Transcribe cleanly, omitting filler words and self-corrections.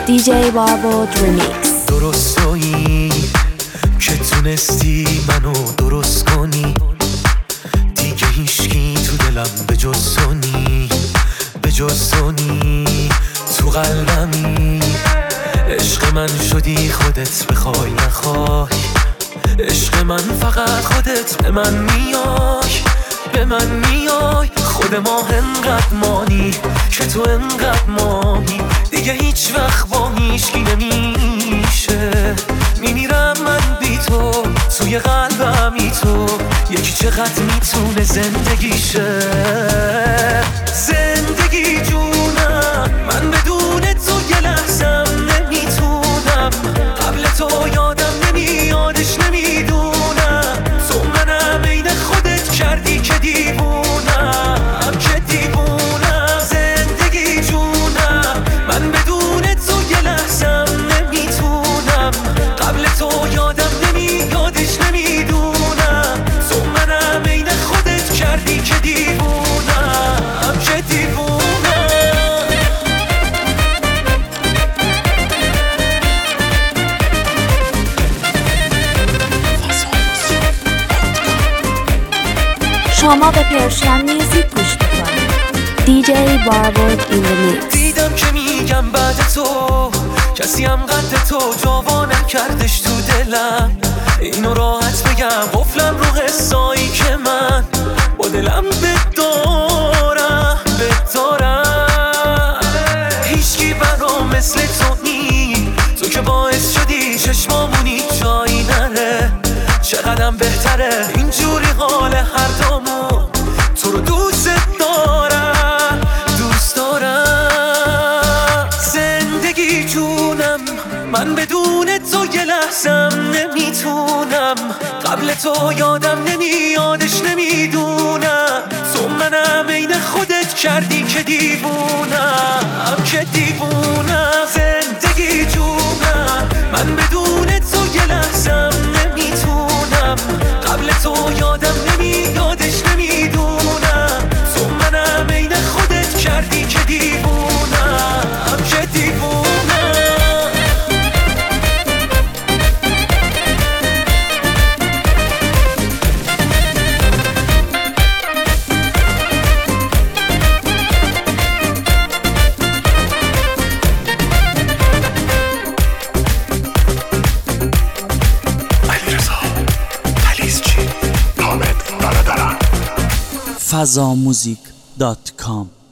DJ Barbod Remix. درستایی که تونستی منو درست کنی، دیگه هیچکی تو دلم به جز تو نی، به جز تو نی. تو قلبمی عشق من شدی، خودت بخوای نخوای. عشق من فقط خودت به من میای، به من میای. خود ما انقدر مانی که تو انقدر مانی، دیگه هیچ وقت با هیچکی نمیشه. میمیرم من بی تو، توی قلبمی تو. یکی چقدر میتونه زندگیشه. زندگی جونم، من بدون تو یه لحظم نمیتونم. قبل تو یادم نمیادش نمیدونم. تو منم عین خودت کردی که دیوونم، که دیوونم. زندگی جونم، من بدون تو یه لحظم نمیتونم. قبل تو یادم نمیادش نمیدونم. تو منم عین خودت کردی که دیوونم، که دیوونم. شما به پرشین میوزیک گوش میکنید. DJ Barbod Remix. دیدم که میگم بعد تو کسی هم قد تو جوا نکردش تو دلم. اینو راحت بگم، قفلم رو حسایی که من با دلم بدارم، بدارم. هیچکی برام مثل تو نی، تو که باعث شدی چشمامونی جایی نره. چقدرم بهتره اینجوری حال هر دامون. تو رو دوست دارم، دوست دارم. زندگی جونم، من بدون تو یه لحظم نمیتونم. قبل تو یادم نمیادش نمیدونم. تو منم عین خودت کردی که دیوونم، که دیوونم. زندگی جونم، من بدون تو یه لحظم نمیتونم. قبل تو یادم نمیادش نمیدونم. تو منم عین خودت کردی که دیوونم، که دیوونم. fazamuzik.com